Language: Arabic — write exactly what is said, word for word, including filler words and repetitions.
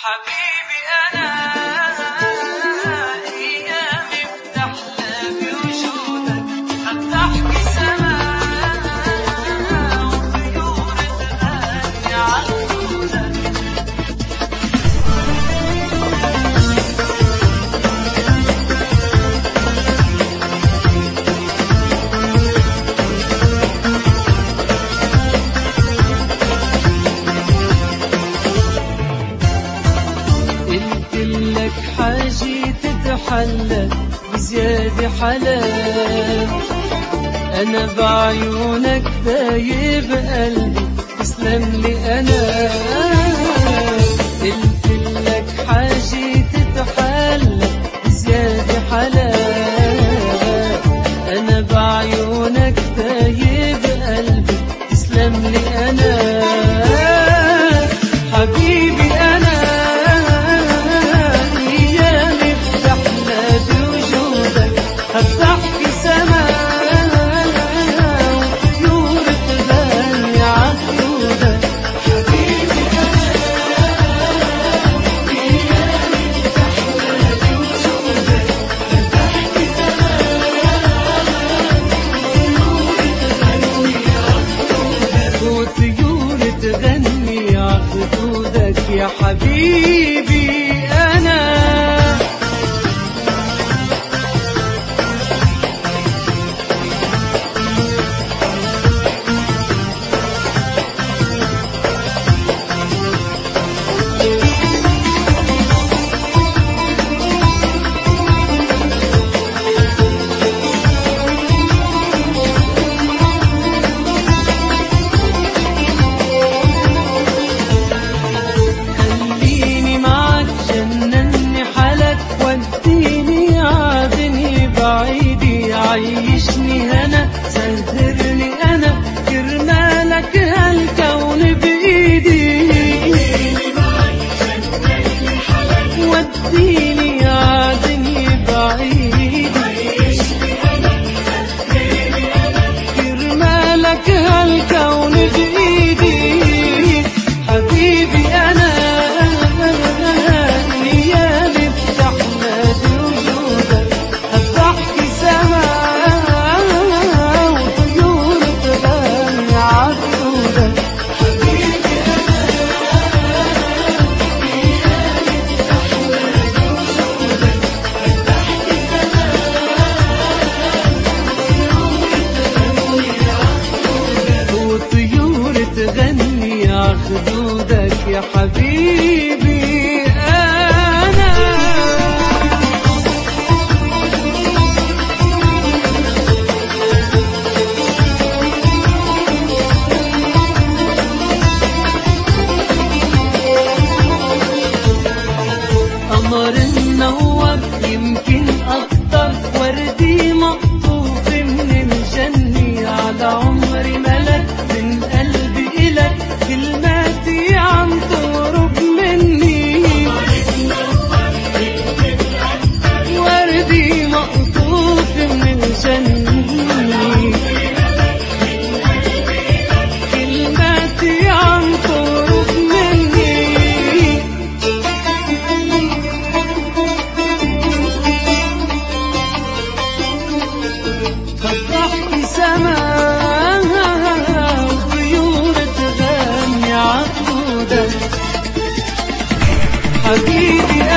حبيبي أنا أيامي بتحلى بوجودك، هتحكي سماء وطيور تغني عالجودك. قلتلك حاجة تتحلى بزيادة حلاوة، أنا بعيونك دايب قلبي، تسلم لي أنا. قلتلك حاجة تتحلى بزيادة حلاوة، أنا بعيونك دايب قلبي، تسلم لي أنا. حبيبي أنا هتحكي سماء وطيور تغني عالجودك. حبيبي أنا أيامي بتحلى بوجودك، هتحكي سماء وطيور تغني عالجودك. يا حبيبي أنا عيشني هنا، سهرني أنا، كرمالك هالكون بإيدي. وديني عادني بعيدي، كرمالك هالكون بإيدي. حبيبي أنا أيامي بتحلى بوجودك، هتحكي سماء وطيور تغني عالجودك. حبيبي أنا أيامي بتحلى بوجودك، هتحكي سماء وطيور تغني عالجودك. يا حبيبي أنا قمر منور يمكن أكتر، وردي مقطوف من الجنة، على عمري ملك من قلبي إلك، كلماتي عم تهرب مني. وردي مقطوف من الجنة، كلماتي عم تهرب مني. هتحكي سماء وطيور تغني عالجودك. حبيبي